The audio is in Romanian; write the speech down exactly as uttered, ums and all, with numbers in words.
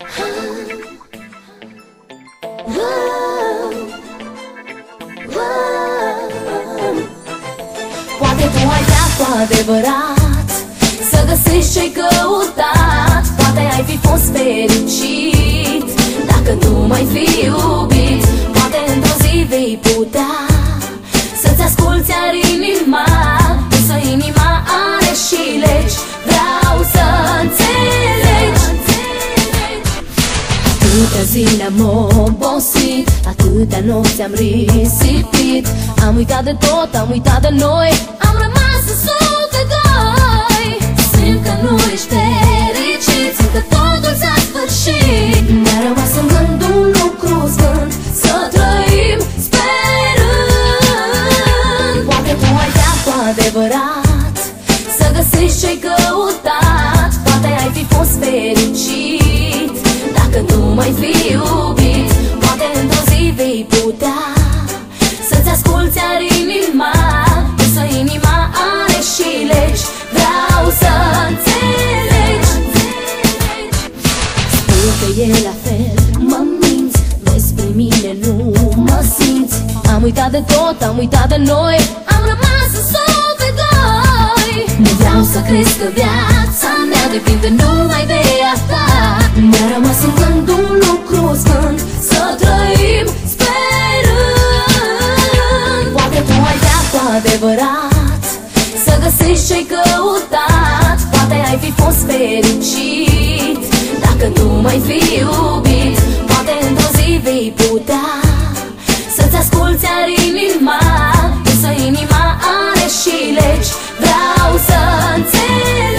Poate tu ai vrea cu adevărat să găsești ce-ai căutat. Poate ai fi fost fericit dacă nu m-ai fi iubit. Poate într-o zi vei putea să-ți asculți iar inima, însă inima are și legi. Vreau să înțelegi. Atâtea zile am obosit, atâtea nopți am risipit. Am uitat de tot, am uitat de noi, am rămas în sute doi. Simt că nu ești fericit, simt că totul s-a sfârșit. Mi-a rămas în gând un lucru scând, să trăim sperând. Poate tu ai vrea cu adevărat să găsești ce-ai căutat. Poate ai fi fost fericit dacă nu m-ai fi iubit. Poate într-o zi vei putea să-ți asculți iar inima, însă inima are și legi. Vreau să înțelegi. Spui că e la fel, mă minți, despre mine nu mă simți. Am uitat de tot, am uitat de noi, am rămas în sute doi. Nu vreau să crezi că viața mea depinde numai de a ta. Mi-a rămas în gând un lucru scând, să trăim sperând. Poate tu ai vrea cu adevărat să găsești ce-ai căutat. Poate ai fi fost fericit dacă nu m-ai fi iubit. Poate într-o zi vei putea să-ți asculți iar inima, însă inima are și legi. Vreau să înțelegi.